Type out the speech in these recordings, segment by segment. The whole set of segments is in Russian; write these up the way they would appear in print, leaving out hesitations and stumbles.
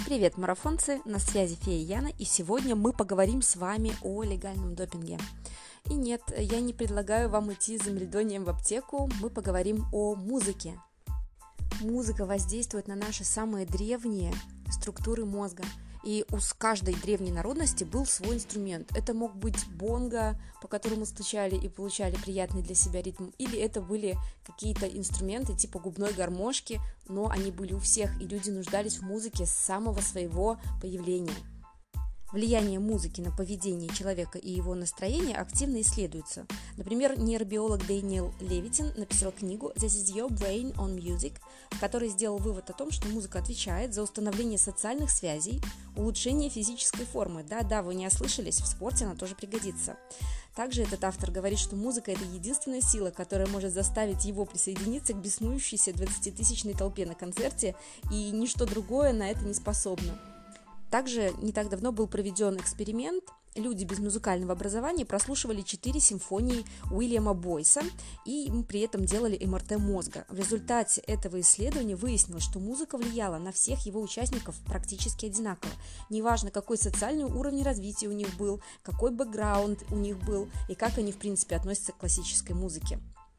Привет, марафонцы! На связи Фея Яна, и сегодня мы поговорим с вами о легальном допинге. И нет, я не предлагаю вам идти за мельдонием в аптеку, мы поговорим о музыке. Музыка воздействует на наши самые древние структуры мозга. И у каждой древней народности был свой инструмент. Это мог быть бонго, по которому стучали и получали приятный для себя ритм, или это были какие-то инструменты типа губной гармошки, но они были у всех, и люди нуждались в музыке с самого своего появления. Влияние музыки на поведение человека и его настроение активно исследуется. Например, нейробиолог Дэниел Левитин написал книгу «This is your brain on music», в которой сделал вывод о том, что музыка отвечает за установление социальных связей, улучшение физической формы. Да, вы не ослышались, в спорте она тоже пригодится. Также этот автор говорит, что музыка – это единственная сила, которая может заставить его присоединиться к беснующейся 20-тысячной толпе на концерте, и ничто другое на это не способно. Также не так давно был проведен эксперимент. Люди без музыкального образования прослушивали 4 симфонии Уильяма Бойса и им при этом делали МРТ мозга. В результате этого исследования выяснилось, что музыка влияла на всех его участников практически одинаково. Неважно, какой социальный уровень развития у них был, какой бэкграунд у них был и как они в принципе относятся к классической музыке.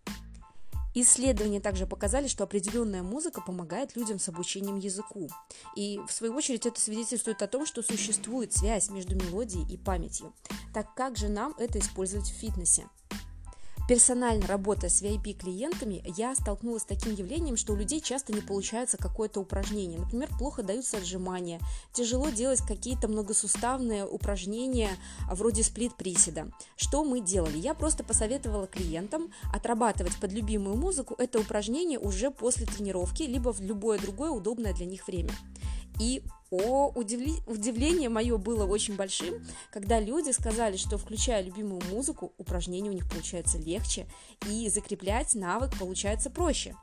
Исследования также показали, что определенная музыка помогает людям с обучением языку. И, в свою очередь, это свидетельствует о том, что существует связь между мелодией и памятью. Так как же нам это использовать в фитнесе? Персонально работая с VIP-клиентами, я столкнулась с таким явлением, что у людей часто не получается какое-то упражнение. Например, плохо даются отжимания, тяжело делать какие-то многосуставные упражнения вроде сплит-приседа. Что мы делали? Я просто посоветовала клиентам отрабатывать под любимую музыку это упражнение уже после тренировки, либо в любое другое удобное для них время. И удивление мое было очень большим, когда люди сказали, что, включая любимую музыку, упражнения у них получается легче, и закреплять навык получается проще.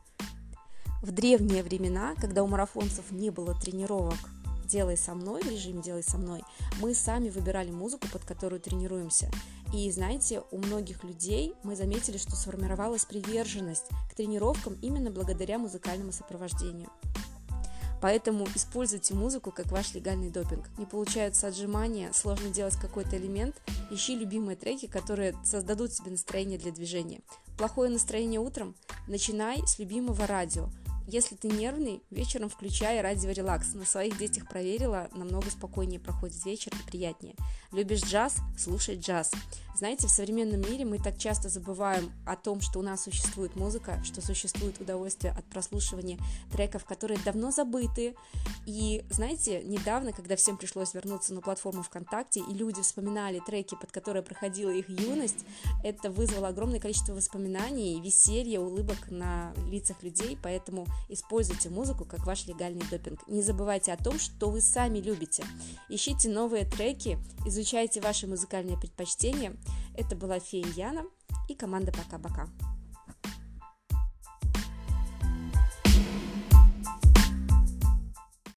В древние времена, когда у марафонцев не было тренировок «Делай со мной», в режиме «Делай со мной», мы сами выбирали музыку, под которую тренируемся. И знаете, у многих людей мы заметили, что сформировалась приверженность к тренировкам именно благодаря музыкальному сопровождению. Поэтому используйте музыку как ваш легальный допинг. Не получаются отжимания, сложно делать какой-то элемент, ищи любимые треки, которые создадут тебе настроение для движения. Плохое настроение утром? Начинай с любимого радио. Если ты нервный, вечером включай радио релакс. На своих детях проверила, намного спокойнее проходит вечер и приятнее. Любишь джаз? Слушай джаз. Знаете, в современном мире мы так часто забываем о том, что у нас существует музыка, что существует удовольствие от прослушивания треков, которые давно забыты. И знаете, недавно, когда всем пришлось вернуться на платформу ВКонтакте, и люди вспоминали треки, под которые проходила их юность, это вызвало огромное количество воспоминаний, веселья, улыбок на лицах людей, поэтому используйте музыку как ваш легальный допинг. Не забывайте о том, что вы сами любите. Ищите новые треки, изучайте ваши музыкальные предпочтения. Это была Фея Яна и команда Пока-пока.